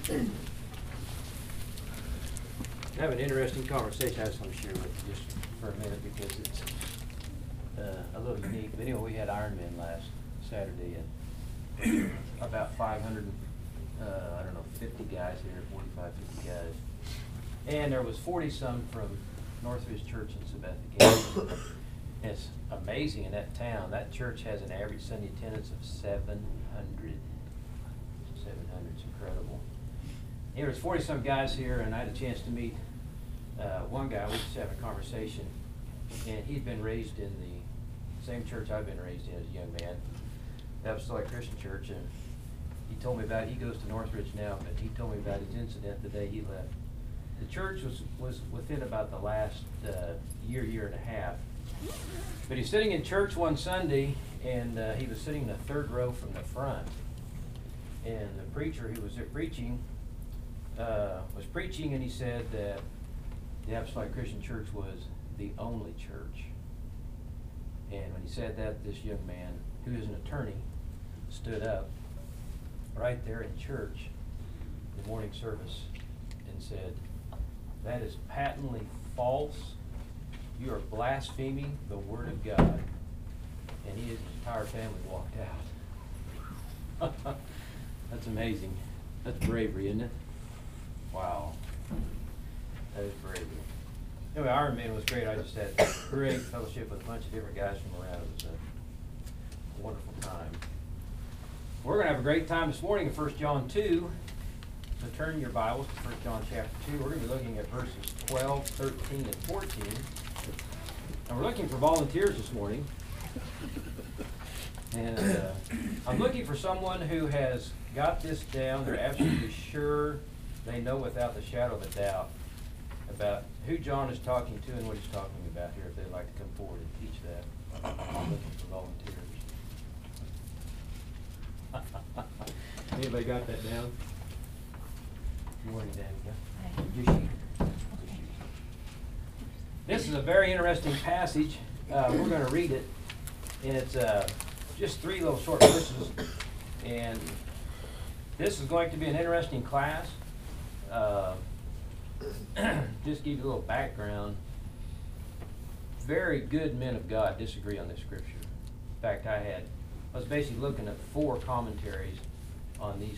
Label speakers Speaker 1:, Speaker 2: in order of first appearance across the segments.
Speaker 1: I have an interesting conversation I just want to share with you just for a minute because it's a little unique. But anyway, we had Ironman last Saturday and about 500, 50 guys here, 45, 50 guys. And there was 40-some from Northridge Church in Sabetha County. And it's amazing in that town. That church has an average Sunday attendance of 700. 700 is incredible. There was 40-some guys here, and I had a chance to meet one guy. We just having a conversation, and he'd been raised in the same church I've been raised in as a young man, the Apostolic Christian Church, and he told me about it. He goes to Northridge now, but he told me about his incident the day he left. The church was within about the last year and a half. But he's sitting in church one Sunday, and he was sitting in the third row from the front. And the preacher who was preaching was preaching, and he said that the Apostolic Christian Church was the only church. And when he said that, this young man, who is an attorney, stood up right there in church, the morning service, and said, "That is patently false. You are blaspheming the Word of God." And he and his entire family walked out. That's amazing. That's bravery, isn't it? Wow. That is bravery. Anyway, Ironman was great. I just had great fellowship with a bunch of different guys from around. It was a wonderful time. We're going to have a great time this morning in 1 John 2. So turn your Bibles to 1 John chapter 2. We're going to be looking at verses 12, 13, and 14. And we're looking for volunteers this morning. And I'm looking for someone who has got this down. They're absolutely sure they know without the shadow of a doubt about who John is talking to and what he's talking about here, if they'd like to come forward and teach that. I'm looking for volunteers. Anybody got that down? Good morning, Danica. This is a very interesting passage. We're going to read it, and it's just 3 little short verses. And this is going to be an interesting class. Just give you a little background. Very good men of God disagree on this scripture. In fact, I was basically looking at 4 commentaries on these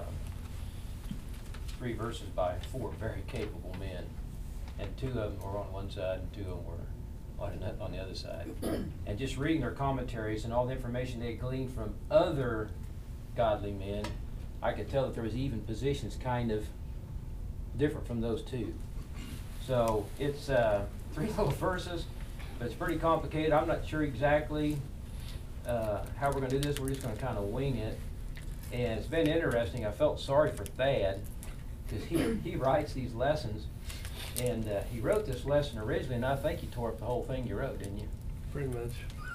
Speaker 1: 3 verses by 4 very capable men. And 2 of them were on one side and 2 of them were on the other side. And just reading their commentaries and all the information they gleaned from other godly men, I could tell that there was even positions kind of different from those 2. So it's 3 little verses, but it's pretty complicated. I'm not sure exactly how we're going to do this. We're just going to kind of wing it. And it's been interesting. I felt sorry for Thad because he writes these lessons. And he wrote this lesson originally, and I think he tore up the whole thing you wrote, didn't you?
Speaker 2: Pretty much.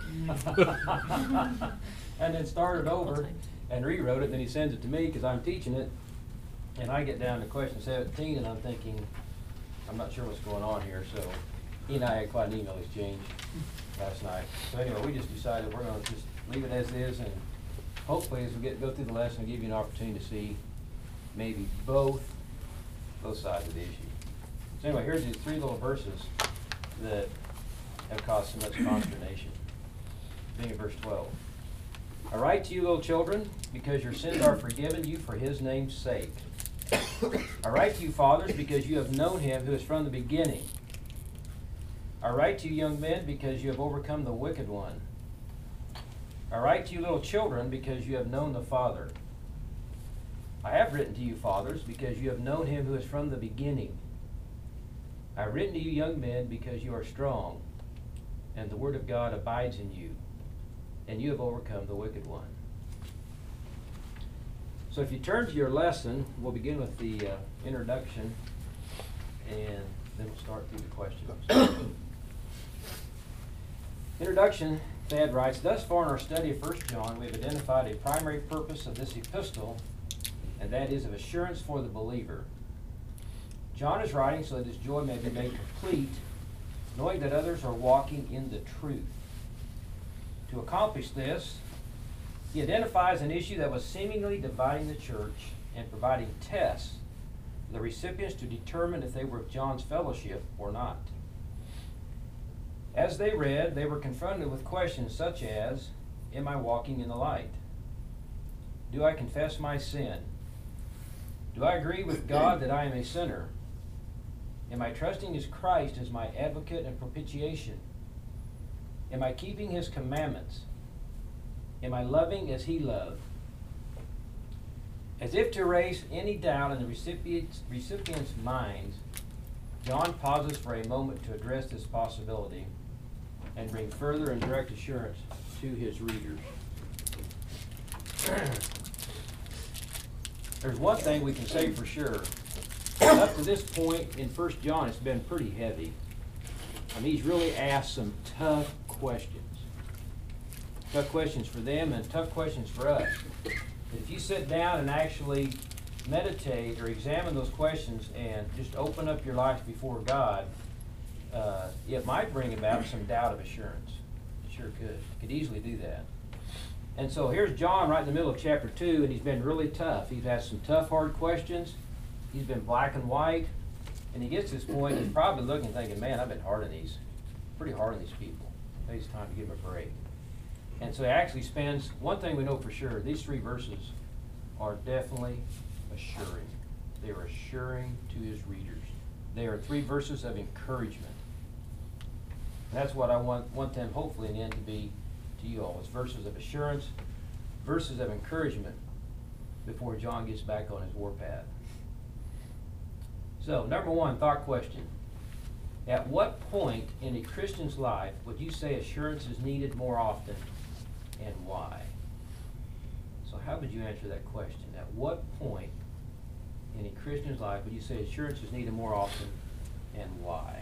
Speaker 1: And then started over and rewrote it, and then he sends it to me because I'm teaching it. And I get down to question 17, and I'm thinking, I'm not sure what's going on here. So he and I had quite an email exchange last night. So anyway, we just decided we're going to just leave it as is, and hopefully as we go through the lesson, we'll give you an opportunity to see maybe both sides of the issue. So anyway, here's these 3 little verses that have caused so much consternation. Beginning of verse 12. I write to you, little children, because your sins are forgiven you for his name's sake. I write to you, fathers, because you have known him who is from the beginning. I write to you, young men, because you have overcome the wicked one. I write to you, little children, because you have known the Father. I have written to you, fathers, because you have known him who is from the beginning. I have written to you, young men, because you are strong, and the word of God abides in you, and you have overcome the wicked one. So if you turn to your lesson, we'll begin with the introduction, and then we'll start through the questions. Introduction, Thad writes, thus far in our study of 1 John, we have identified a primary purpose of this epistle, and that is of assurance for the believer. John is writing so that his joy may be made complete, knowing that others are walking in the truth. To accomplish this, he identifies an issue that was seemingly dividing the church and providing tests for the recipients to determine if they were of John's fellowship or not. As they read, they were confronted with questions such as, am I walking in the light? Do I confess my sin? Do I agree with God that I am a sinner? Am I trusting His Christ as my advocate and propitiation? Am I keeping His commandments? Am I loving as He loved? As if to erase any doubt in the recipient's minds, John pauses for a moment to address this possibility and bring further and direct assurance to his readers. There's one thing we can say for sure. Up to this point in 1 John, it's been pretty heavy. I mean, he's really asked some tough questions. Tough questions for them and tough questions for us. If you sit down and actually meditate or examine those questions and just open up your life before God, it might bring about some doubt of assurance. It sure could. It could easily do that. And so here's John right in the middle of chapter 2, and he's been really tough. He's asked some tough, hard questions. He's been black and white. And he gets to this point, he's probably looking thinking, man, I've been pretty hard on these people. Maybe it's time to give them a break. And so he actually spends, one thing we know for sure, these 3 verses are definitely assuring. They are assuring to his readers. They are 3 verses of encouragement. And that's what I want them hopefully in the end to be to you all. It's verses of assurance, verses of encouragement before John gets back on his warpath. So, number 1, thought question. At what point in a Christian's life would you say assurance is needed more often, and why? So how would you answer that question? At what point in a Christian's life would you say assurance is needed more often, and why?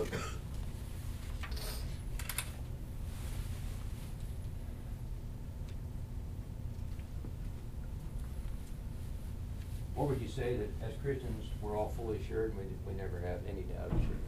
Speaker 1: Or would you say that as Christians we're all fully assured and we never have any doubt of assurance?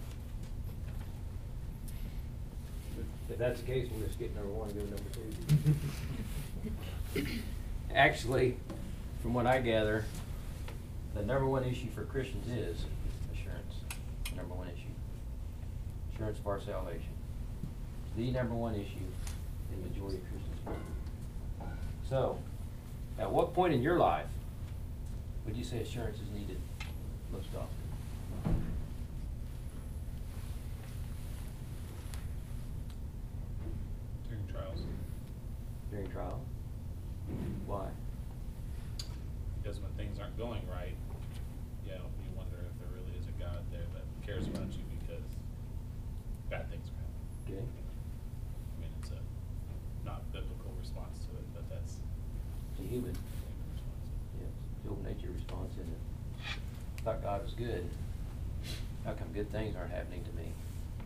Speaker 1: If that's the case, we'll just skip number 1 and go to number 2. Actually, from what I gather, the number 1 issue for Christians is assurance. The number 1 issue. Assurance of our salvation. The number 1 issue in the majority of Christians. So, at what point in your life would you say assurance is needed most often?
Speaker 2: During trials.
Speaker 1: During trial? Why?
Speaker 2: Because when things aren't going right, you wonder if there really is a God there that cares about you because bad things are happening.
Speaker 1: Okay.
Speaker 2: I mean, it's a not biblical response to it, but that's
Speaker 1: It's a human.
Speaker 2: response.
Speaker 1: Yes. The old nature response, isn't it? I thought God was good. How come good things aren't happening to me?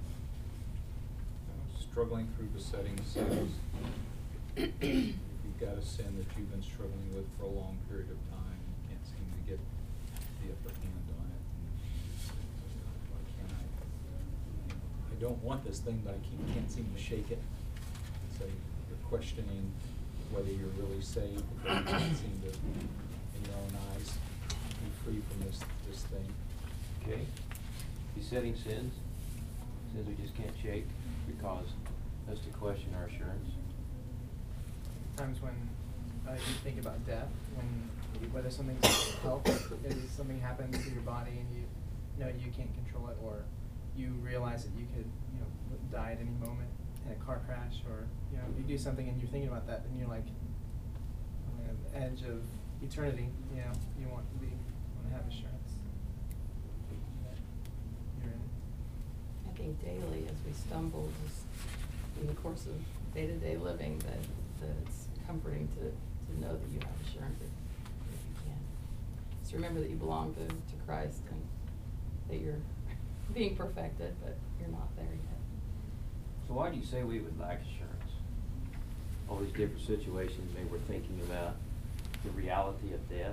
Speaker 3: Struggling through besetting sins. You've got a sin that you've been struggling with for a long period of time. You can't seem to get the upper hand on it. Why can't I don't want this thing, but I can't seem to shake it. So you're questioning whether you're really saved because you can't seem to, in your own eyes, be free from this thing.
Speaker 1: Okay. Besetting sins. Sins we just can't shake because us to question our assurance.
Speaker 4: Times when you think about death, whether something's health, is something happens to your body and you know you can't control it, or you realize that you could die at any moment in a car crash, or you do something and you're thinking about that and you're like on the edge of eternity. You want to have assurance that you're in.
Speaker 5: I think daily as we stumble just in the course of day-to-day living that it's comforting to know that you have assurance if you can. Just remember that you belong to Christ and that you're being perfected, but you're not there yet.
Speaker 1: So why do you say we would lack assurance? All these different situations, maybe we're thinking about the reality of death.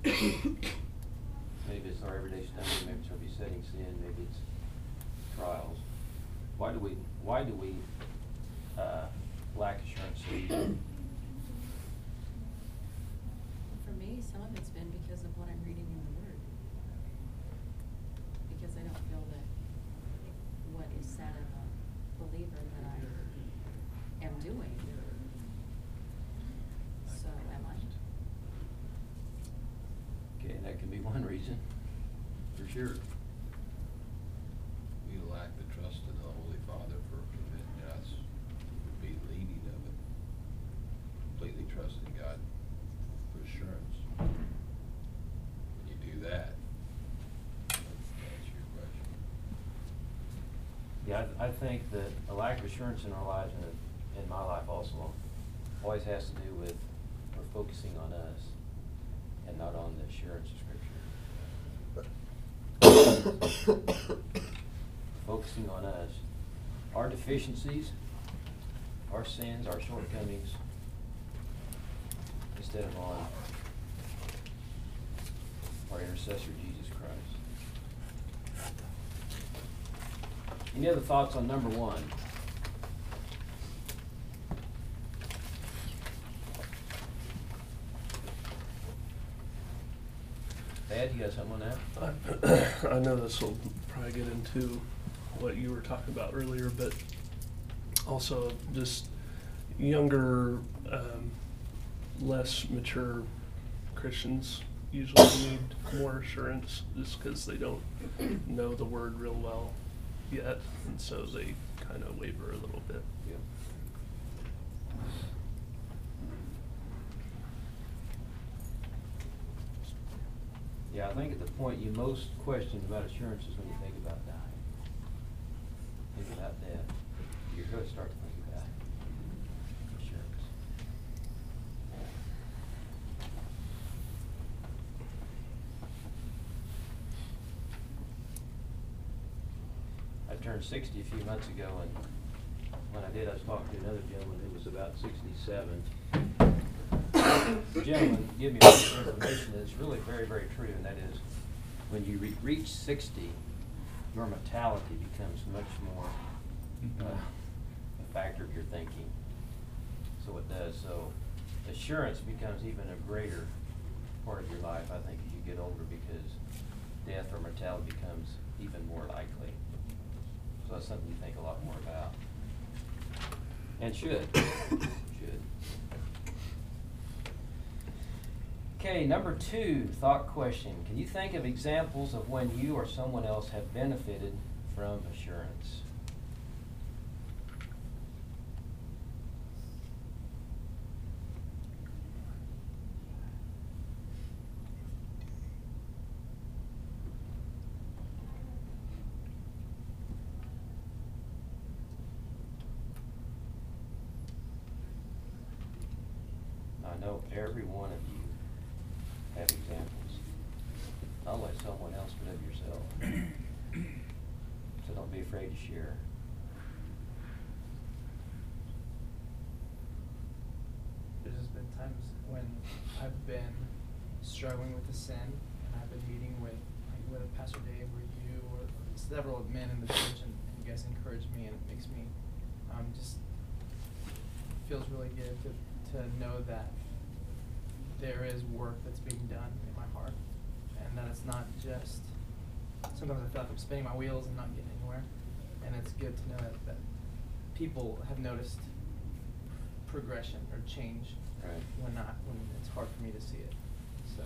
Speaker 1: Maybe it's our everyday stumbling, maybe it's our besetting sin, maybe it's trials. Why do we lack assurance?
Speaker 6: For me, some of it's been because of what I'm reading in the Word. Because I don't feel that what is said of a believer that I am doing. So am I?
Speaker 1: Okay, that could be one reason, for sure.
Speaker 7: We lack the trust in the Holy Father for committing us, would be leading of it. Completely trusting God for assurance. When you do that, that's your question.
Speaker 1: Yeah, I think that a lack of assurance in our lives, and in my life also, always has to do with we're focusing on us and not on the assurance of Scripture. Focusing on us. Our deficiencies, our sins, our shortcomings, instead of on our intercessor, Jesus Christ. Any other thoughts on number 1? Thad, you got something on that?
Speaker 8: I know this will probably get into what you were talking about earlier, but also just younger, less mature Christians usually need more assurance just because they don't know the Word real well yet, and so they kind of waver a little bit.
Speaker 1: Yeah. Yeah, I think at the point you most question about assurance is when you think about dying. Think about death. You're going to start to think about assurance. I turned 60 a few months ago, and when I did, I was talking to another gentleman who was about 67. The gentleman gave me a piece of information that's really very, very true, and that is when you reach 60, your mortality becomes much more a factor of your thinking. So it does. So assurance becomes even a greater part of your life, I think, as you get older, because death or mortality becomes even more likely. So that's something you think a lot more about. And should. Should. Okay, number 2, thought question. Can you think of examples of when you or someone else have benefited from assurance? I know every one of you have examples, not only someone else, but of yourself. So don't be afraid to share.
Speaker 4: There's just been times when I've been struggling with a sin, and I've been meeting with whether Pastor Dave or you or several men in the church, and you guys encourage me, and it makes me just feels really good to know that there is work that's being done in my heart, and that it's not just, sometimes I feel like I'm spinning my wheels and not getting anywhere, and it's good to know that people have noticed progression or change
Speaker 1: Right.
Speaker 4: when it's hard for me to see it. So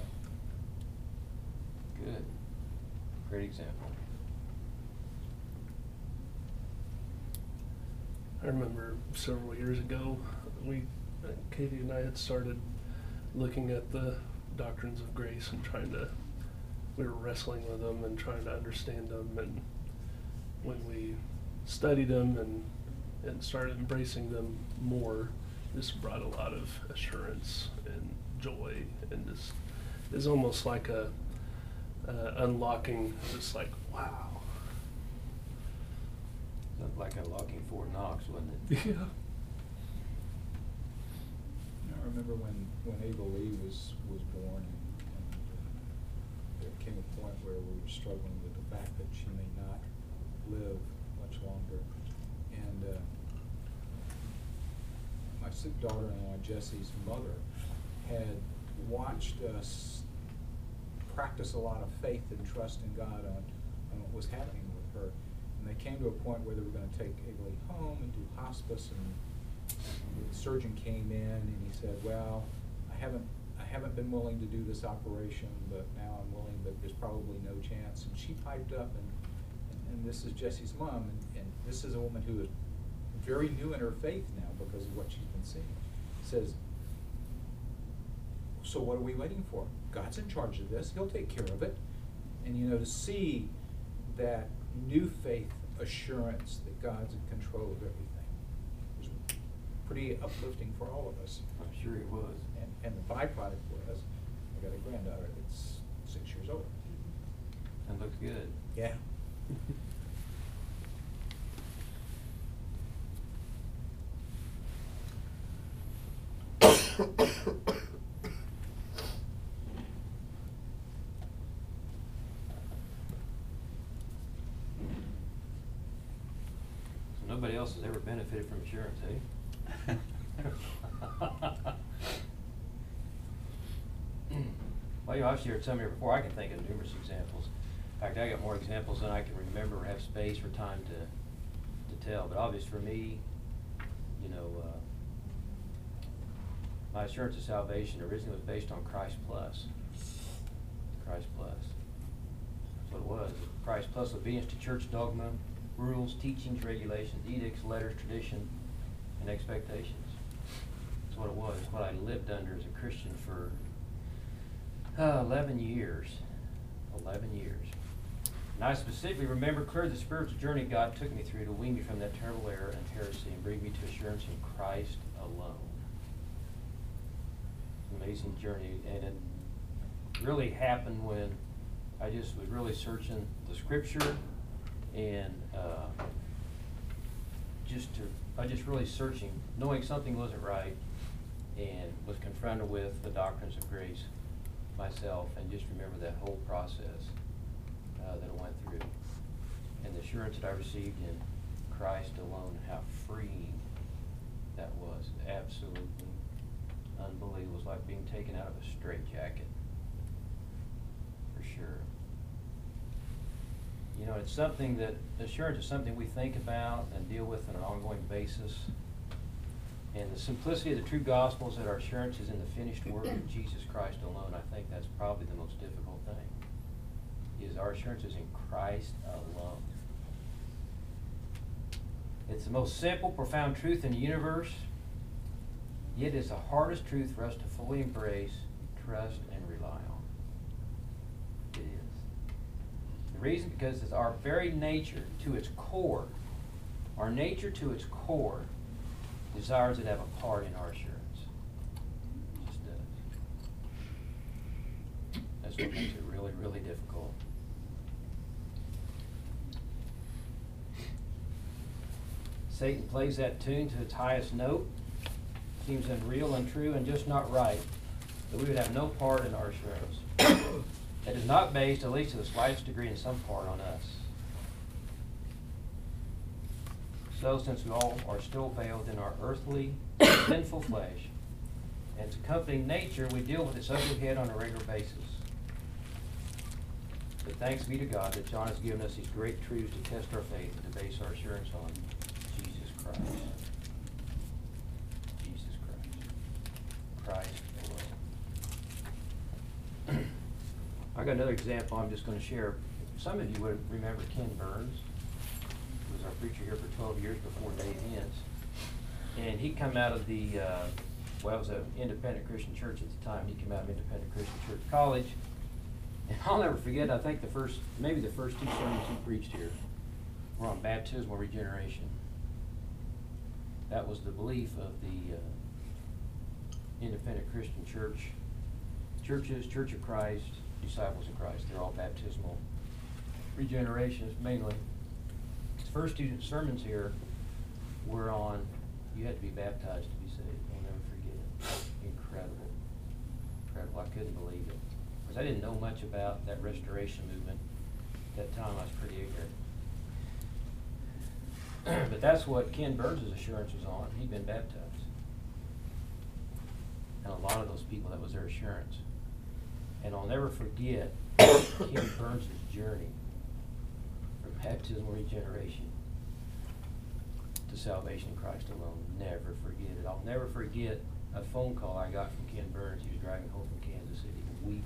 Speaker 1: Good. Great example.
Speaker 8: I remember several years ago, Katie and I had started looking at the doctrines of grace and we were wrestling with them and trying to understand them, and when we studied them and started embracing them more, this brought a lot of assurance and joy, and this is almost like a unlocking, just like, wow.
Speaker 1: Looked like unlocking Fort Knox, wasn't it?
Speaker 8: Yeah.
Speaker 3: I remember when Ava Lee was born, and there came a point where we were struggling with the fact that she may not live much longer. And my sick daughter-in-law, Jesse's mother, had watched us practice a lot of faith and trust in God on what was happening with her. And they came to a point where they were going to take Ailey home and do hospice, and the surgeon came in and he said, well, I haven't been willing to do this operation, but now I'm willing, but there's probably no chance. And she piped up, and this is Jesse's mom, and this is a woman who is very new in her faith now because of what she's been seeing. Says, so what are we waiting for? God's in charge of this. He'll take care of it. And you know, to see that new faith assurance that God's in control of everything was pretty uplifting for all of us.
Speaker 1: I'm sure it was.
Speaker 3: And the byproduct was, I got a granddaughter that's 6 years old.
Speaker 1: And looks good.
Speaker 3: Yeah.
Speaker 1: So nobody else has ever benefited from insurance, eh? Well, you know, I've shared some here before. I can think of numerous examples. In fact, I got more examples than I can remember or have space or time to tell. But obvious for me, you know, my assurance of salvation originally was based on Christ Plus. Christ Plus. That's what it was. Christ Plus obedience to church dogma, rules, teachings, regulations, edicts, letters, tradition, and expectations. That's what it was. It's what I lived under as a Christian for 11 years. 11 years. And I specifically remember clearly the spiritual journey God took me through to wean me from that terrible error and heresy and bring me to assurance in Christ alone. Amazing journey, and it really happened when I just was really searching the Scripture, and I just really searching, knowing something wasn't right, and was confronted with the doctrines of grace myself, and just remember that whole process that I went through, and the assurance that I received in Christ alone, how freeing that was. Absolutely unbelievable. It was like being taken out of a straitjacket, for sure. You know, it's something that, assurance is something we think about and deal with on an ongoing basis. And the simplicity of the true gospel is that our assurance is in the finished work of Jesus Christ alone. I think that's probably the most difficult thing, is our assurance is in Christ alone. It's the most simple, profound truth in the universe, yet it's the hardest truth for us to fully embrace, trust, and rely on. It is. The reason, because it's our very nature to its core, our nature to its core desires it to have a part in our assurance. It just does. That's what makes it really, really difficult. Satan plays that tune to its highest note. Seems unreal, untrue, and just not right, that we would have no part in our assurance. It is not based, at least to the slightest degree, in some part on us. So, since we all are still veiled in our earthly, sinful flesh, and its accompanying nature, we deal with its ugly head on a regular basis. But thanks be to God that John has given us these great truths to test our faith and to base our assurance on Jesus Christ. Jesus Christ. Christ alone. I got another example I'm just going to share. Some of you would remember Ken Burns. He was our preacher here for 12 years before Dave Hens. And he come out of the, well, it was an independent Christian church at the time. He came out of Independent Christian Church College. And I'll never forget, I think maybe the first two sermons he preached here were on baptismal regeneration. That was the belief of the independent Christian churches, Church of Christ, Disciples of Christ. They're all baptismal regenerations mainly. The first two sermons here were on, you had to be baptized to be saved. I'll never forget it. Incredible. Incredible. I couldn't believe it. Because I didn't know much about that restoration movement. At that time I was pretty ignorant. But that's what Ken Burns' assurance was on. He'd been baptized. And a lot of those people, that was their assurance. And I'll never forget Ken Burns' journey from baptism regeneration to salvation in Christ alone. Never forget it. I'll never forget a phone call I got from Ken Burns. He was driving home from Kansas City, weeping,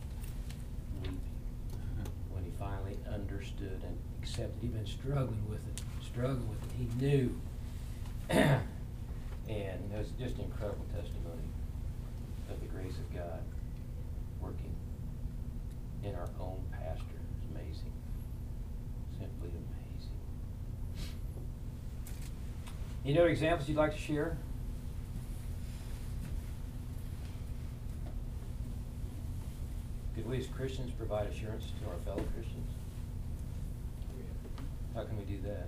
Speaker 1: when he finally understood and accepted. He'd been struggling with it. He knew. And it was just an incredible testimony of the grace of God working in our own pastor. It's amazing. Simply amazing. Any other examples you'd like to share? Could we as Christians provide assurance to our fellow Christians? How can we do that?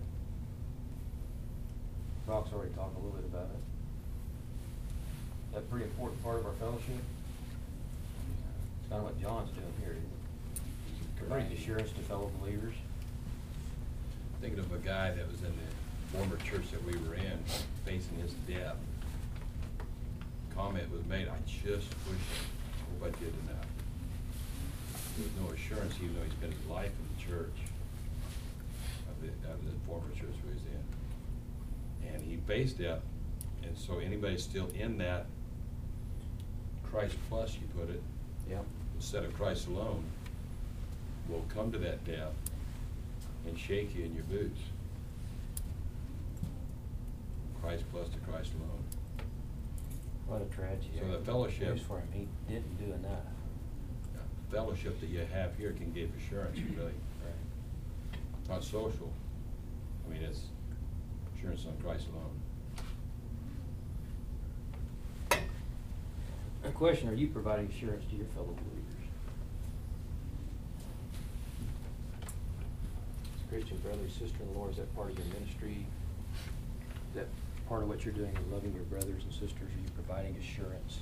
Speaker 1: Brock's already talked a little bit about it. That's a pretty important part of our fellowship. It's kind of what John's doing here, isn't it? Providing assurance to fellow believers.
Speaker 7: Thinking of a guy that was in the former church that we were in, facing his death. Comment was made, I just wish I hope I did enough. There was no assurance, even though he spent his life in the church, of the former church we was in. And he faced death, and so anybody still in that Christ plus, you put it,
Speaker 1: Yep.
Speaker 7: instead of Christ alone, will come to that death and shake you in your boots. Christ plus to Christ alone.
Speaker 1: What a tragedy.
Speaker 7: So the fellowship-
Speaker 1: News for him. He didn't do enough.
Speaker 7: The fellowship that you have here can give assurance, really.
Speaker 1: Right.
Speaker 7: Not social. I mean, it's assurance on Christ alone.
Speaker 1: A question, are you providing assurance to your fellow believers? As a Christian brother, sister-in-law, is that part of your ministry? Is that part of what you're doing in loving your brothers and sisters? Are you providing assurance?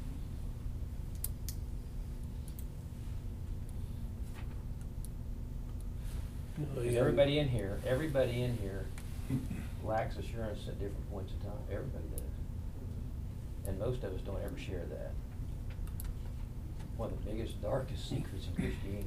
Speaker 1: Because everybody in here lacks assurance at different points in time. Everybody does. And most of us don't ever share that. One of the biggest, darkest secrets of Christianity.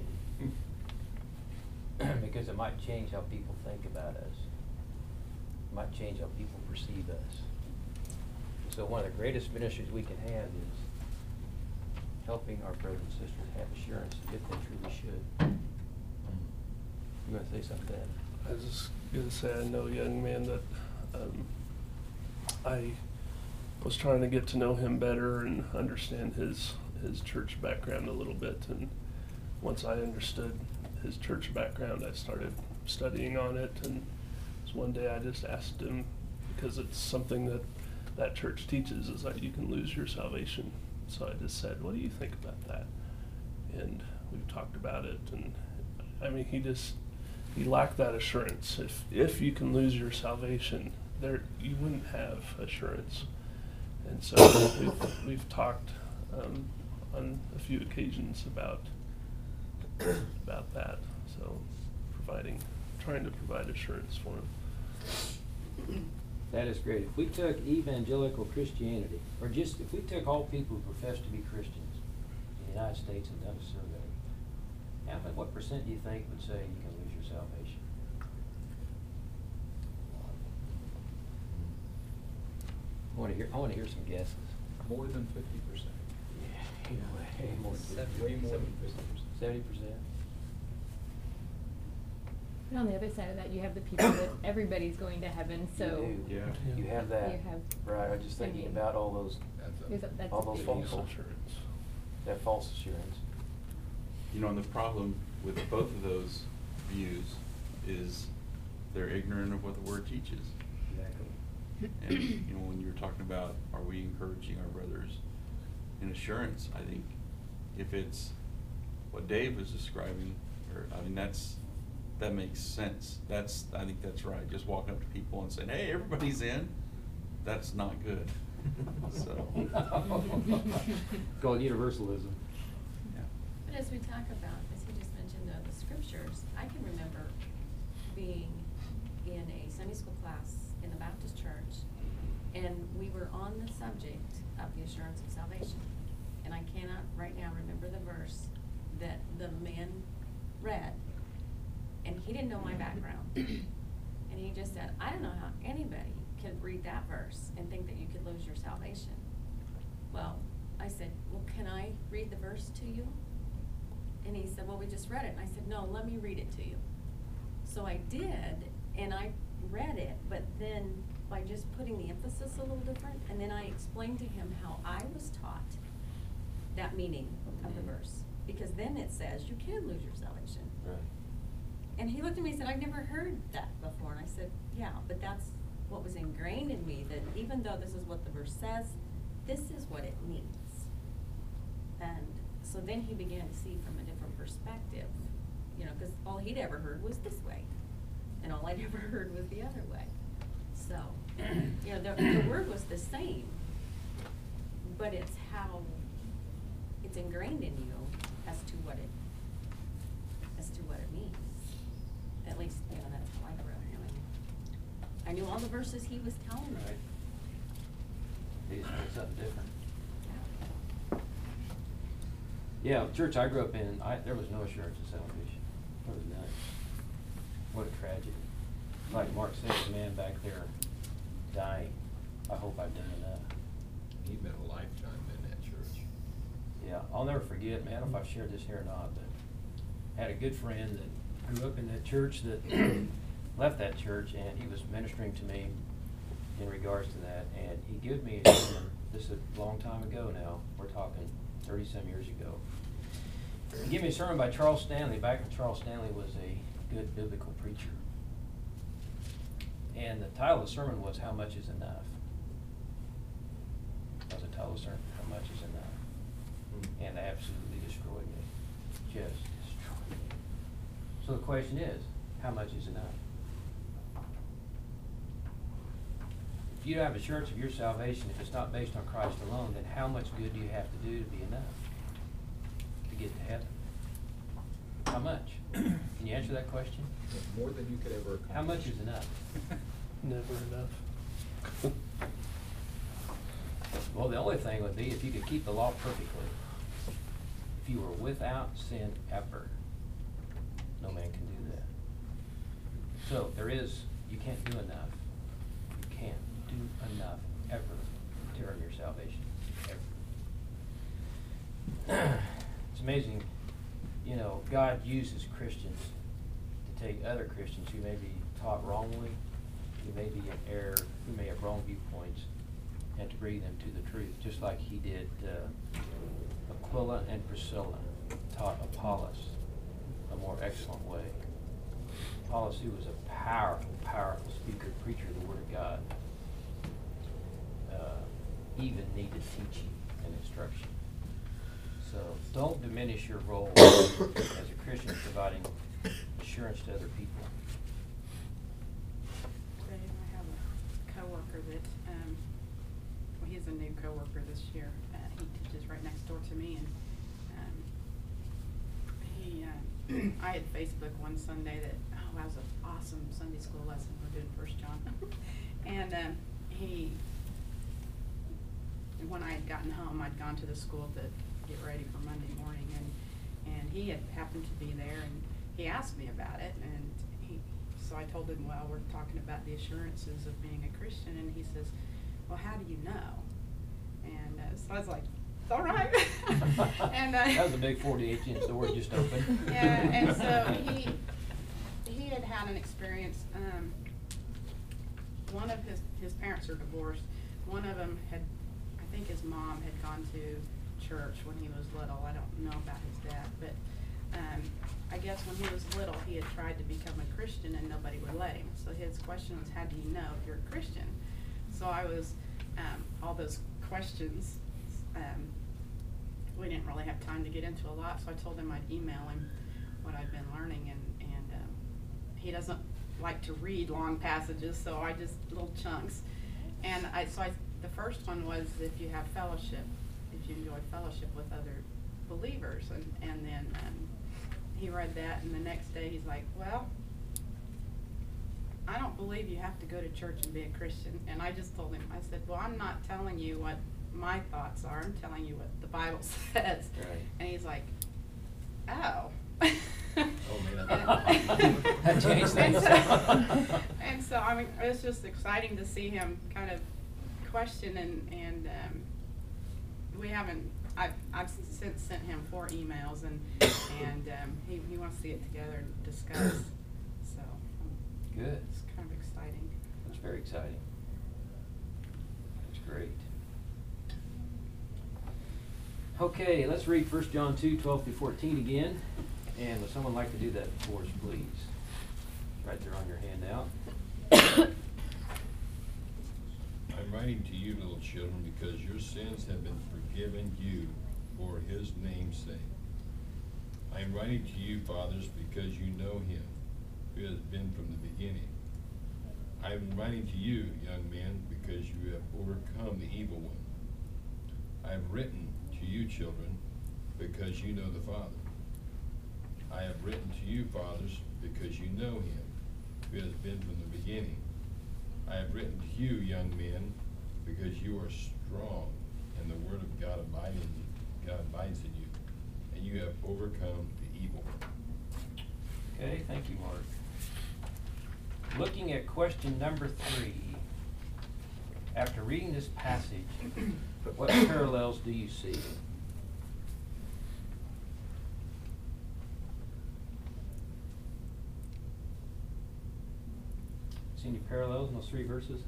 Speaker 1: Because it might change how people think about us. It might change how people perceive us. So one of the greatest ministries we can have is helping our brothers and sisters have assurance if they truly should. You want to say something, Dad?
Speaker 8: I was just gonna say, I know a young man that I was trying to get to know him better and understand his church background a little bit. And once I understood his church background, I started studying on it. And one day I just asked him, because it's something that church teaches, is that you can lose your salvation. So I just said, what do you think about that? And we've talked about it. And I mean, he lacked that assurance. If you can lose your salvation, you wouldn't have assurance. And so we've talked on a few occasions about that. So trying to provide assurance for him.
Speaker 1: That is great. If we took evangelical Christianity, or just if we took all people who profess to be Christians in the United States and done a survey, what percent do you think would say you can lose your salvation? I want to hear some guesses.
Speaker 3: More than 50%.
Speaker 1: Yeah, way more than 50%.
Speaker 3: Way more than 50%.
Speaker 1: 70%.
Speaker 9: But on the other side of that, you have the people that everybody's going to heaven, so.
Speaker 1: You do.
Speaker 3: Yeah.
Speaker 1: You have that.
Speaker 9: You have-
Speaker 1: Right, I'm just thinking
Speaker 9: I mean,
Speaker 1: about all those,
Speaker 9: that's
Speaker 1: all
Speaker 9: a
Speaker 1: those
Speaker 9: big
Speaker 1: false
Speaker 9: deal.
Speaker 8: assurance.
Speaker 1: that false assurance.
Speaker 10: You know, and the problem with both of those views is they're ignorant of what the word teaches.
Speaker 1: Exactly.
Speaker 10: And, you know, when you were talking about, are we encouraging our brothers in assurance, I think if it's what Dave was describing, that makes sense. I think that's right. Just walking up to people and saying, hey, everybody's in, that's not good. So.
Speaker 1: Called universalism.
Speaker 10: Yeah.
Speaker 6: But as we talk about, as he just mentioned, the scriptures, I can remember being in a Sunday school class in the Baptist church, and we were on the subject of the assurance of salvation. And I cannot right now remember the verse that the man read, and he didn't know my background. And he just said, I don't know how anybody could read that verse and think that you could lose your salvation. Well, I said, well, can I read the verse to you? And he said, well, we just read it. And I said, no, let me read it to you. So I did, and I read it, but then by just putting the emphasis a little different, and then I explained to him how I was taught that meaning of the verse. Because then it says you can lose your salvation.
Speaker 1: Right.
Speaker 6: And he looked at me and said, I've never heard that before. And I said, yeah, but that's what was ingrained in me, that even though this is what the verse says, this is what it means. And so then he began to see from a different perspective, you know, because all he'd ever heard was this way, and all I'd ever heard was the other way. So, you know, the word was the same, but it's how it's ingrained in you as to what it means. At least, you know, that's how I grew up. You know, I knew all the verses he was telling me.
Speaker 1: Right. He just meant something different. Yeah, the church I grew up in, there was no assurance of salvation. There was none. What a tragedy. Like Mark said, the man back there dying. I hope I've done enough.
Speaker 7: He'd been a lifetime in that church.
Speaker 1: Yeah, I'll never forget, man, I don't know if I've shared this here or not, but I had a good friend that grew up in that church that left that church, and he was ministering to me in regards to that, and he gave me a sermon. This is a long time ago now. We're talking 30-some years ago. He gave me a sermon by Charles Stanley, back when Charles Stanley was a good biblical preacher. And the title of the sermon was, How Much Is Enough? That was the title of the sermon, How Much Is Enough? And it absolutely destroyed me. Just destroyed me. So the question is, how much is enough? If you have assurance of your salvation, if it's not based on Christ alone, then how much good do you have to do to be enough to get to heaven? How much? Can you answer that question?
Speaker 3: More than you could ever accomplish.
Speaker 1: How much is enough?
Speaker 8: Never enough.
Speaker 1: Well, the only thing would be if you could keep the law perfectly. If you were without sin ever, no man can do that. So you can't do enough. You can't do enough ever to earn your salvation. Ever. It's amazing, you know, God uses Christians to take other Christians who may be taught wrongly, who may be in error, who may have wrong viewpoints, and to bring them to the truth, just like he did Aquila and Priscilla taught Apollos a more excellent way. Apollos, who was a powerful, powerful speaker, preacher of the Word of God, even needed teaching and instruction. So don't diminish your role as a Christian in providing assurance to other people.
Speaker 11: Dave, I have a coworker that, well, he's a new coworker this year. He teaches right next door to me, and I had Facebook one Sunday that was an awesome Sunday school lesson. We're doing 1 John, and when I had gotten home, I'd gone to the school to get ready for Monday morning, and he had happened to be there, and he asked me about it, and so I told him, well, we're talking about the assurances of being a Christian, and he says, well, how do you know? And so I was like, it's all right. And
Speaker 1: that was a big 48-inch door just opened.
Speaker 11: Yeah, and so he had had an experience. One of his parents are divorced. One of them I think his mom had gone to church when he was little. I don't know about his dad, but I guess when he was little, he had tried to become a Christian and nobody would let him. So his question was, how do you know if you're a Christian? So I was, all those questions, we didn't really have time to get into a lot, so I told him I'd email him what I'd been learning, and he doesn't like to read long passages, so I just little chunks. And the first one was if you have fellowship, if you enjoy fellowship with other believers, and then he read that, and the next day he's like, well, I don't believe you have to go to church and be a Christian. And I just told him, I said, well, I'm not telling you what my thoughts are, I'm telling you what the Bible says.
Speaker 1: Right.
Speaker 11: And he's like, oh.
Speaker 7: man.
Speaker 1: That changed things.
Speaker 11: And so, I mean, it's just exciting to see him kind of question and we haven't, I've since sent him 4 emails and he wants to get together and discuss, so.
Speaker 1: Good.
Speaker 11: It's kind of exciting.
Speaker 1: That's very exciting. That's great. Okay, let's read 1 John 2, 12 through 14 again. And would someone like to do that for us, please? Right there on your handout.
Speaker 7: I'm writing to you, little children, because your sins have been forgiven you for his name's sake. I am writing to you, fathers, because you know him, who has been from the beginning. I am writing to you, young men, because you have overcome the evil one. I have written to you, children, because you know the Father. I have written to you, fathers, because you know him, who has been from the beginning. I have written to you, young men, because you are strong, and the word of God abides in you, and you have overcome the evil one.
Speaker 1: Okay, thank you, Mark. Looking at question number 3. After reading this passage, what parallels do you see? See any parallels in those 3 verses?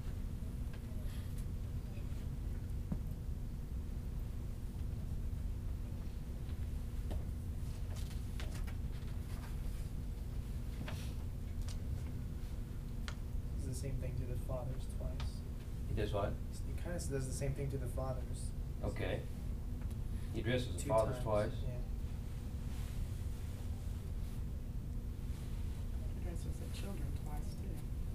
Speaker 4: It's the same thing to the fathers twice.
Speaker 1: He does what?
Speaker 4: It kind of does the same thing to the fathers.
Speaker 1: Okay. He addresses the
Speaker 4: 2
Speaker 1: fathers
Speaker 4: times,
Speaker 1: twice.
Speaker 4: Yeah.
Speaker 11: Addresses the children twice too.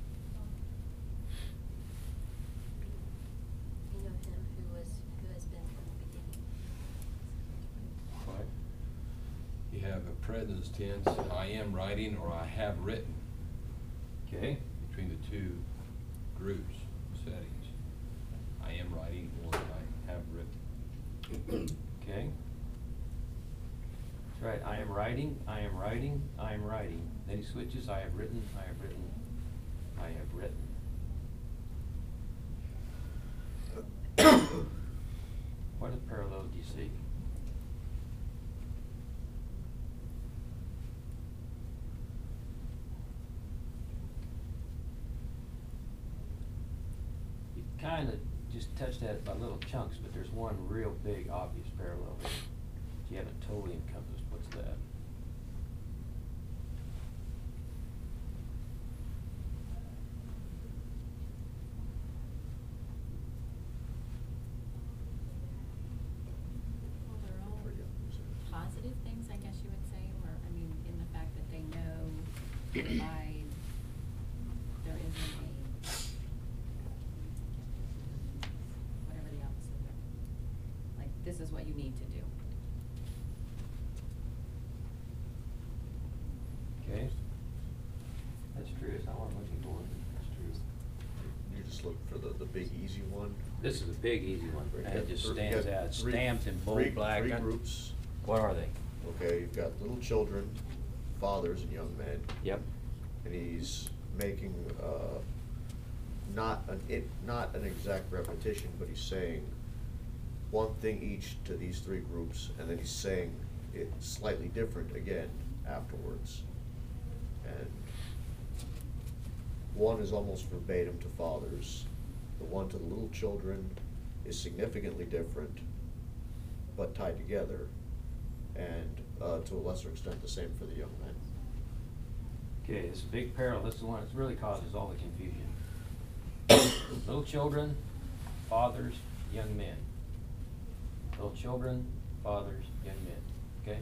Speaker 12: You know him who has been from the beginning.
Speaker 1: What?
Speaker 7: You have a present tense, I am writing, or I have written,
Speaker 1: Okay.
Speaker 7: between the 2 groups, settings. I am writing, or I have written.
Speaker 1: Okay. That's right. I am writing, I am writing, I am writing. Then he switches, I have written, I have written, I have written. What other parallels do you see? You kind of just touched at it by little chunks, but there's one real big obvious parallel there. You haven't totally encompassed. What's that?
Speaker 6: Well, they're all positive things, I guess you would say, or, I mean, in the fact that they know by, there isn't a, whatever the opposite of it. Like, this is what you need to do.
Speaker 1: Okay. That's true. It's not what I'm looking for. That's true.
Speaker 13: You just look for the big easy one.
Speaker 1: This is a big, easy one.
Speaker 13: Right,
Speaker 1: It just
Speaker 13: you
Speaker 1: stands
Speaker 13: got
Speaker 1: out. It's
Speaker 13: three-
Speaker 1: stamped in bold
Speaker 13: three-
Speaker 1: black.
Speaker 13: Three groups.
Speaker 1: What are they?
Speaker 13: Okay, you've got little children, fathers, and young men.
Speaker 1: Yep.
Speaker 13: And he's making, not an exact repetition, but he's saying one thing each to these 3 groups, and then he's saying it slightly different again afterwards. And one is almost verbatim to fathers. The one to the little children is significantly different, but tied together. And to a lesser extent, the same for the young men.
Speaker 1: Okay, this is a big parallel. This is the one that really causes all the confusion. Little children, fathers, young men. Little children, fathers, young men. Okay?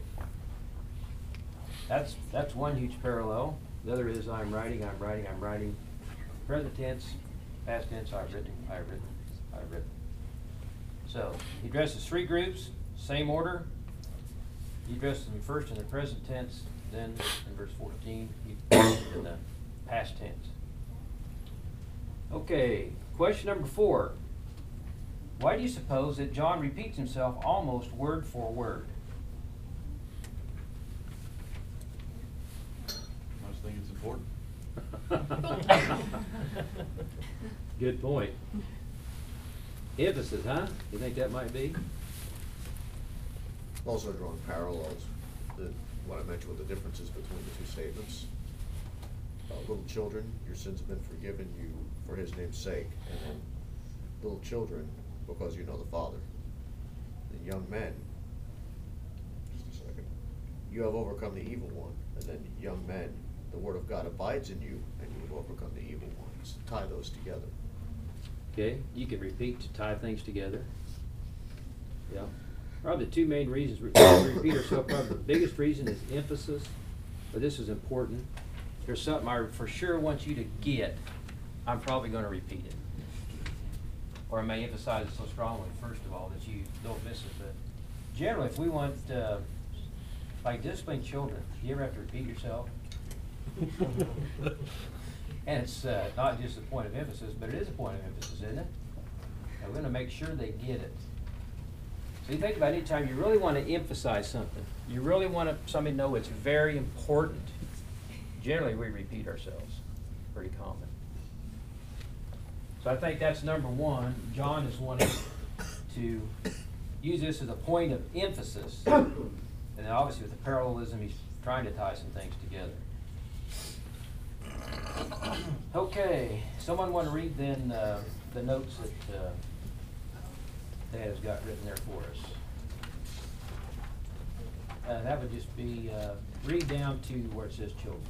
Speaker 1: That's one huge parallel. The other is I'm writing, I'm writing, I'm writing. Present tense, past tense, I've written, I've written, I've written. So he addresses 3 groups, same order. He addresses them first in the present tense, then in verse 14, he addresses them in the past tense. Okay, question number 4. Why do you suppose that John repeats himself almost word for word?
Speaker 10: I just think it's important.
Speaker 1: Good point. Emphasis, huh? You think that might be?
Speaker 13: Also drawing parallels, what I mentioned with the differences between the two statements. Little children, your sins have been forgiven you for his name's sake. And then little children, because you know the Father. And young men, just a second, you have overcome the evil one. And then young men, the word of God abides in you, and you have overcome the evil one. So tie those together.
Speaker 1: Okay, you can repeat to tie things together. Yeah. Probably the two main reasons we repeat ourselves. Probably the biggest reason is emphasis, but this is important. There's something I for sure want you to get. I'm probably going to repeat it. Or I may emphasize it so strongly, first of all, that you don't miss it. But generally, if we want, like discipline children, you ever have to repeat yourself? And it's not just a point of emphasis, but it is a point of emphasis, isn't it? And we're going to make sure they get it. So you think about any time you really want to emphasize something, you really want somebody to know it's very important. Generally, we repeat ourselves. Pretty common. So I think that's number one. John is wanting to use this as a point of emphasis. And then obviously with the parallelism, he's trying to tie some things together. Okay, someone want to read then the notes that Dad has got written there for us. That would just be, read down to where it says children.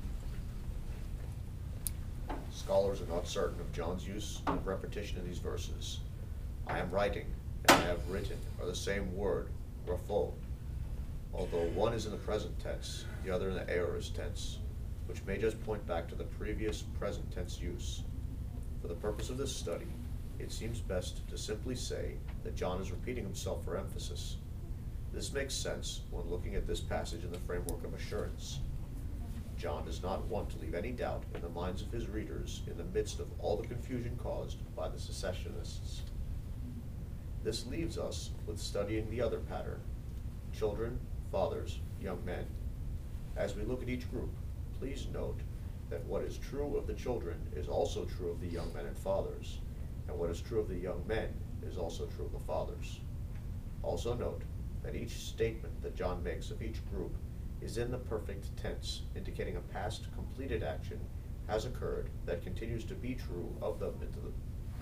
Speaker 13: Scholars are not certain of John's use of repetition in these verses. I am writing and I have written are the same word, rapho, although one is in the present tense, the other in the aorist tense, which may just point back to the previous present tense use. For the purpose of this study, it seems best to simply say that John is repeating himself for emphasis. This makes sense when looking at this passage in the framework of assurance. John does not want to leave any doubt in the minds of his readers in the midst of all the confusion caused by the secessionists. This leaves us with studying the other pattern: children, fathers, young men. As we look at each group, please note that what is true of the children is also true of the young men and fathers, and what is true of the young men is also true of the fathers. Also note that each statement that John makes of each group is in the perfect tense, indicating a past completed action has occurred that continues to be true of them into the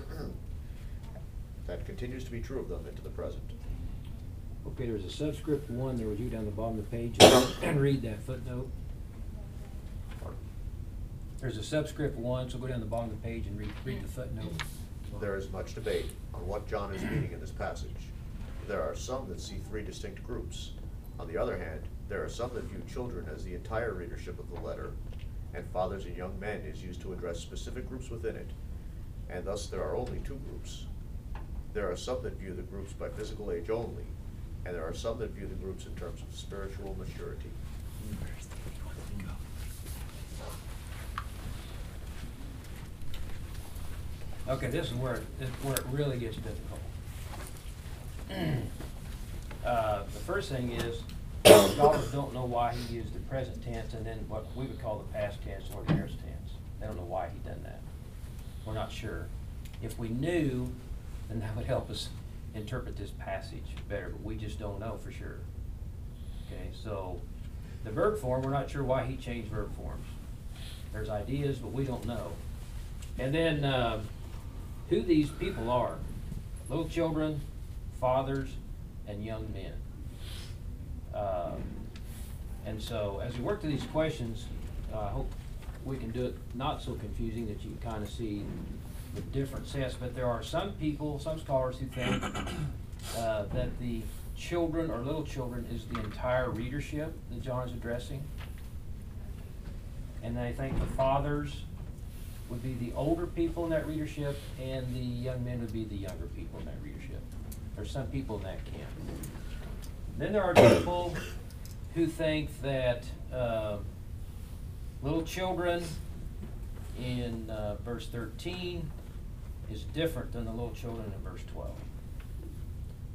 Speaker 13: into the present.
Speaker 1: Okay, there's a subscript 1 there with you down the bottom of the page, and read that footnote. There's a subscript 1, so go down the bottom of the page and read the footnote.
Speaker 13: There is much debate on what John is meaning in this passage. There are some that see 3 distinct groups. On the other hand, there are some that view children as the entire readership of the letter, and fathers and young men is used to address specific groups within it, and thus there are only 2 groups. There are some that view the groups by physical age only, and there are some that view the groups in terms of spiritual maturity.
Speaker 1: Okay, this is where it really gets difficult. The first thing is, scholars don't know why he used the present tense and then what we would call the past tense or the aorist tense. They don't know why he done that. We're not sure. If we knew, then that would help us interpret this passage better, but we just don't know for sure. Okay, so the verb form, we're not sure why he changed verb forms. There's ideas, but we don't know. And then who these people are: little children, fathers, and young men. And so as we work through these questions, I hope we can do it not so confusing that you can kind of see the different sense. But there are some people, some scholars who think that the children or little children is the entire readership that John is addressing. And they think the fathers would be the older people in that readership, and the young men would be the younger people in that readership. There's some people in that camp. Then there are people who think that little children in verse 13 is different than the little children in verse 12.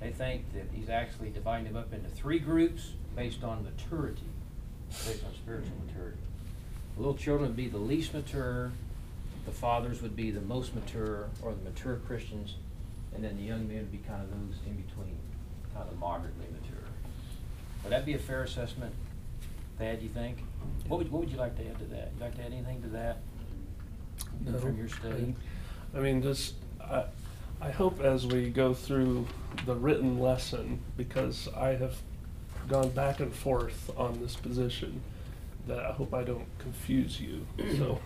Speaker 1: they think that he's actually dividing them up into 3 groups based on maturity, based on spiritual maturity. The little children would be the least mature, the fathers would be the most mature, or the mature Christians, and then the young men would be kind of those in between, kind of moderately mature. Would that be a fair assessment, Thad, you think? What would you like to add to that? Would you like to add anything to that?
Speaker 8: No,
Speaker 1: From your study?
Speaker 8: I mean, just, I hope as we go through the written lesson, because I have gone back and forth on this position, that I hope I don't confuse you, so.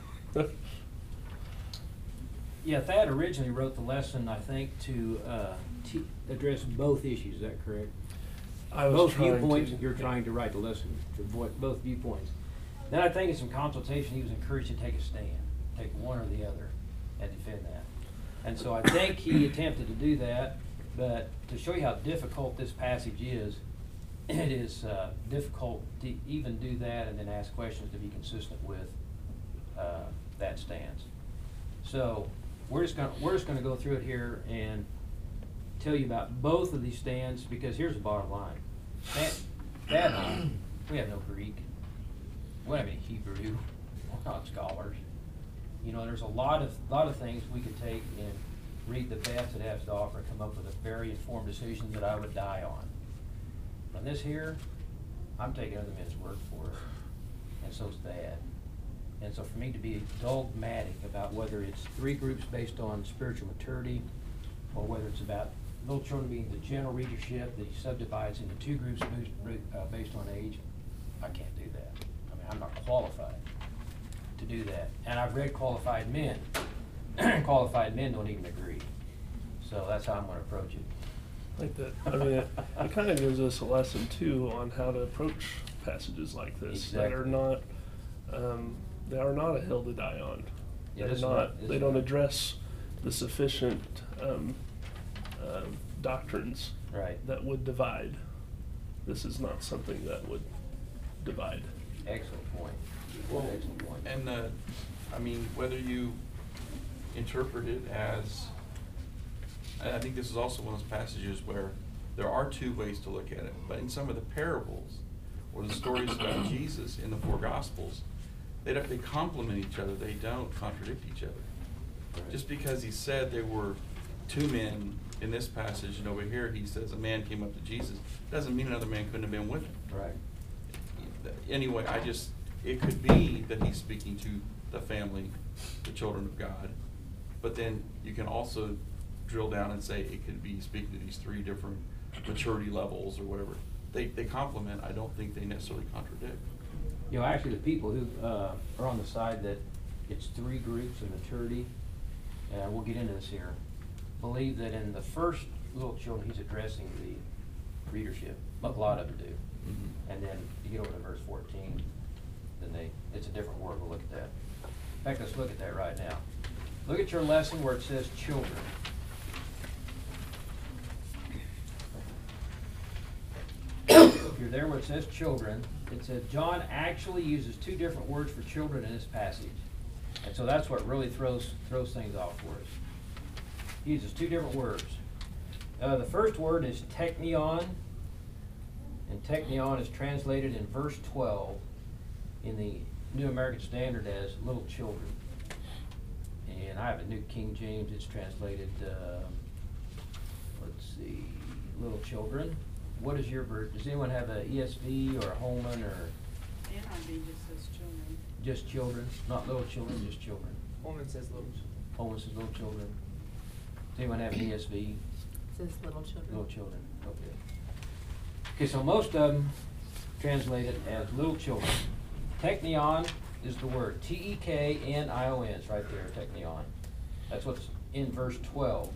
Speaker 1: Yeah, Thad originally wrote the lesson, I think, to address both issues, is that correct?
Speaker 8: I was
Speaker 1: Both
Speaker 8: trying
Speaker 1: viewpoints,
Speaker 8: to-
Speaker 1: you're trying to write the lesson to both viewpoints. Then I think in some consultation, he was encouraged to take a stand, take one or the other, and defend that. And so I think he attempted to do that, but to show you how difficult this passage is, it is difficult to even do that and then ask questions to be consistent with that stance. So we're just gonna go through it here and tell you about both of these stands, because here's the bottom line. Thad and I, we have no Greek. We don't have any Hebrew. We're not scholars. You know, there's a lot of things we could take and read the best it has to offer and come up with a very informed decision that I would die on. On this here, I'm taking other men's word for it, and so's Thad. And so for me to be dogmatic about whether it's 3 groups based on spiritual maturity, or whether it's about little children being the general readership that he subdivides into 2 groups based on age, I can't do that. I mean, I'm not qualified to do that. And I've read qualified men. Qualified men don't even agree. So that's how I'm gonna approach it.
Speaker 8: Like that, I mean, it kind of gives us a lesson too on how to approach passages like this that are
Speaker 1: Exactly.
Speaker 8: not, they are not a hill to die on.
Speaker 1: Yeah,
Speaker 8: They're
Speaker 1: it's
Speaker 8: not,
Speaker 1: not- it's
Speaker 8: they don't
Speaker 1: not.
Speaker 8: address the sufficient doctrines
Speaker 1: Right.
Speaker 8: that would divide. This is not something that would divide.
Speaker 1: Excellent point. Excellent point.
Speaker 10: And, I mean, whether you interpret it as, and I think this is also one of those passages where there are 2 ways to look at it, but in some of the parables or the stories about Jesus in the 4 Gospels, they complement each other, they don't contradict each other.
Speaker 1: Right.
Speaker 10: Just because he said there were 2 men in this passage, and over here he says a man came up to Jesus, doesn't mean another man couldn't have been with him.
Speaker 1: Right.
Speaker 10: Anyway, it could be that he's speaking to the family, the children of God, but then you can also drill down and say it could be speaking to these 3 different maturity levels or whatever. They complement, I don't think they necessarily contradict.
Speaker 1: You know, actually, the people who are on the side that it's 3 groups of maturity, and we'll get into this here, believe that in the first little children, he's addressing the readership. A lot of them do.
Speaker 10: Mhm.
Speaker 1: And then you get over to verse 14, then it's a different word. We'll look at that. In fact, let's look at that right now. Look at your lesson where it says children. If you're there where it says children, it says John actually uses 2 different words for children in this passage. And so that's what really throws things off for us. He uses 2 different words. The first word is teknion, and teknion is translated in verse 12 in the New American Standard as little children. And I have a New King James, it's translated, let's see, little children. What is your version? Does anyone have a ESV or a Holman or
Speaker 11: NIV just says children.
Speaker 1: just children? Not little children, just children.
Speaker 4: Holman says little children.
Speaker 1: Holman says little children. Does anyone have an ESV?
Speaker 5: Says little children.
Speaker 1: Little children, okay. Okay, so most of them translate it as little children. Teknion is the word, Teknion, it's right there, teknion. That's what's in verse 12.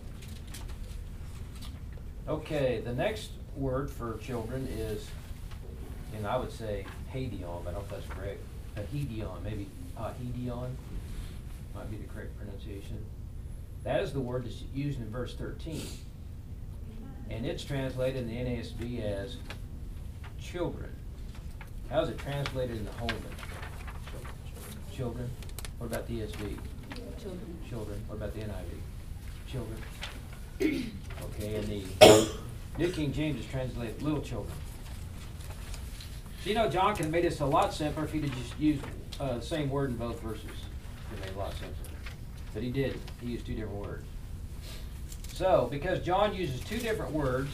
Speaker 1: Okay, the next word for children is, and I would say hadion, but I don't know if that's correct. Hedion, maybe hedion might be the correct pronunciation. That is the word that's used in verse 13. And it's translated in the NASB as children. How is it translated in the Holman? Children. What about the ESV?
Speaker 5: Children.
Speaker 1: Children. What about the NIV? Children. Okay, and New King James is translated little children. So you know, John could have made this a lot simpler if he'd have just used the same word in both verses. It made it a lot simpler. But he didn't. He used two different words. So, because John uses two different words,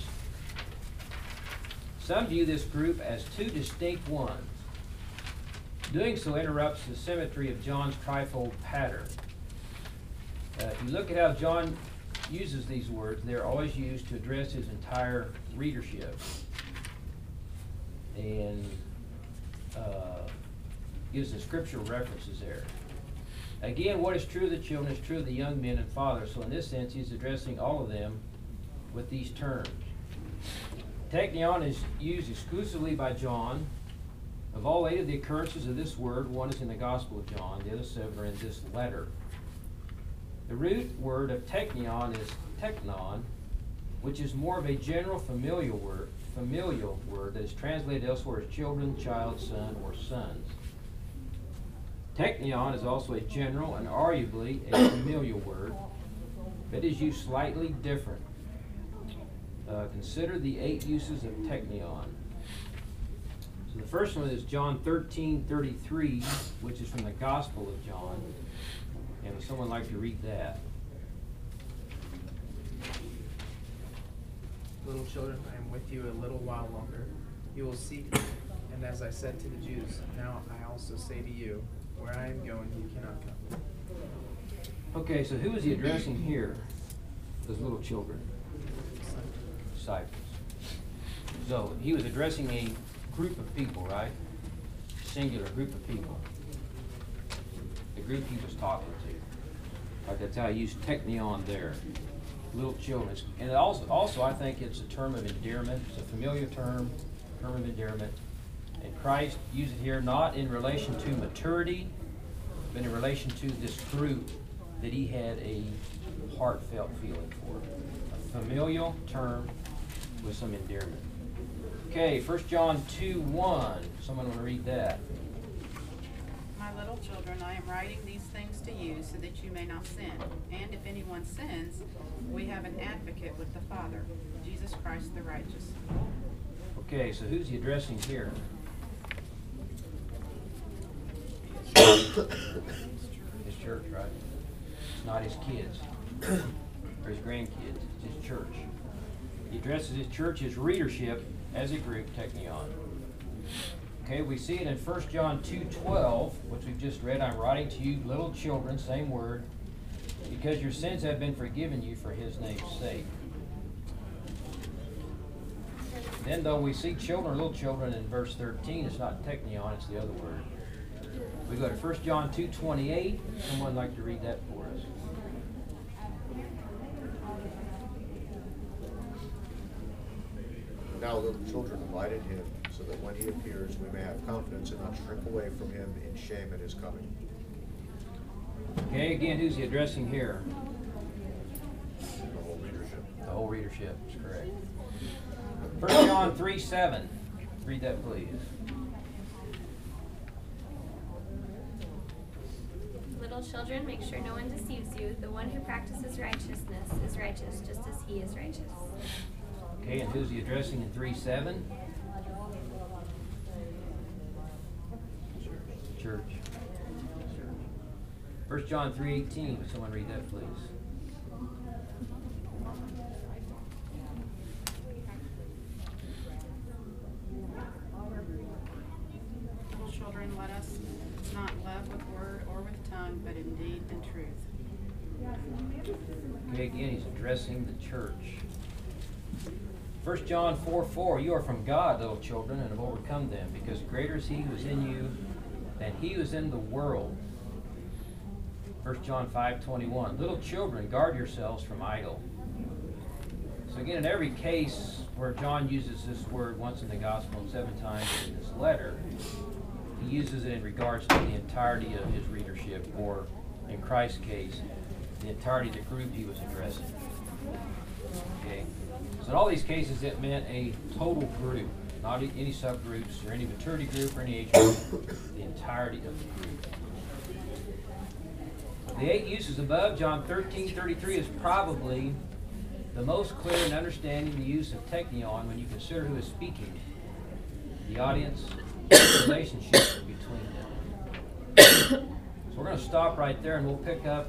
Speaker 1: some view this group as two distinct ones. Doing so interrupts the symmetry of John's trifold pattern. If you look at how John uses these words, they're always used to address his entire readership. And gives the scriptural references there. Again, what is true of the children is true of the young men and fathers. So in this sense, he's addressing all of them with these terms. Teknion is used exclusively by John. Of all 8 of the occurrences of this word, 1 is in the Gospel of John, the other 7 are in this letter. The root word of teknion is teknon, which is more of a general familial word that is translated elsewhere as children, child, son, or sons. Teknion is also a general and arguably a familial word, but is used slightly different. Consider the 8 uses of teknion. So the first one is John 13:33, which is from the Gospel of John. And would someone like to read that?
Speaker 4: Little children, I am with you a little while longer. You will seek me, and as I said to the Jews, now I also say to you, where I am going, you cannot come.
Speaker 1: Okay, so who is he addressing here? Those little children. Disciples. So he was addressing a group of people, right? Singular group of people. The group he was talking to. Like that's how he used teknion there. Little children. And also I think it's a term of endearment. It's a familiar term of endearment. And Christ used it here not in relation to maturity, but in relation to this group that he had a heartfelt feeling for. A familial term with some endearment. Okay, 1 John 2:1. Someone want to read that?
Speaker 11: My little children, I am writing these things to you so that you may not sin. And if anyone sins, we have an advocate with the Father, Jesus Christ the righteous.
Speaker 1: Okay, so who's he addressing here? His church, right? It's not his kids or his grandkids. It's his church. He addresses his church, his readership, as a group, teknion. Okay, we see it in 1 John 2:12, which we've just read. I'm writing to you, little children, same word, because your sins have been forgiven you for his name's sake. Then, though we see children, little children, in verse 13, it's not teknion, it's the other word. We go to 1 John 2:28. Someone like to read that for us?
Speaker 13: Now little children, abide in him, so that when he appears, we may have confidence and not shrink away from him in shame at his coming.
Speaker 1: Okay, again, who's he addressing here?
Speaker 13: The whole readership.
Speaker 1: The whole readership is correct. 1 John 3:7. Read that, please.
Speaker 12: Little children, make sure no one deceives you. The one who practices righteousness is righteous, just as he is righteous.
Speaker 1: Okay, and who's he addressing in 3:7? Church. 1 John 3:18. Would someone read that, please?
Speaker 11: Little children, let us not love with word or with tongue, but in deed and truth.
Speaker 1: Okay, again, he's addressing the church. 1 John 4:4, you are from God, little children, and have overcome them, because greater is he who is in you than he who is in the world. 1 John 5:21, little children, guard yourselves from idle. So again, in every case where John uses this word once in the gospel and 7 times in this letter, he uses it in regards to the entirety of his readership, or in Christ's case, the entirety of the group he was addressing. Okay? So in all these cases, it meant a total group, not any subgroups or any maturity group or any age group, the entirety of the group. The 8 uses above, John 13:33 is probably the most clear in understanding the use of Technion when you consider who is speaking, the audience, and the relationship between them. So we're going to stop right there and we'll pick up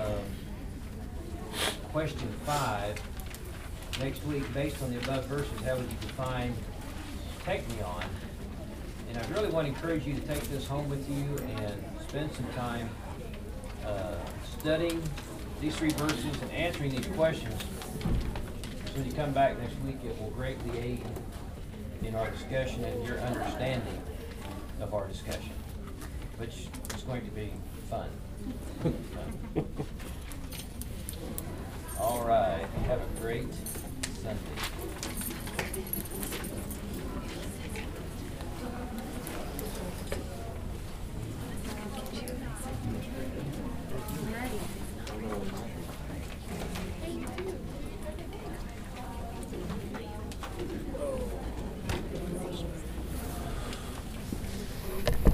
Speaker 1: question 5 next week. Based on the above verses, how would you define Technion? And I really want to encourage you to take this home with you and spend some time studying these 3 verses and answering these questions. So when you come back next week, it will greatly aid in our discussion and your understanding of our discussion, which is going to be fun. All right, have a great Sunday.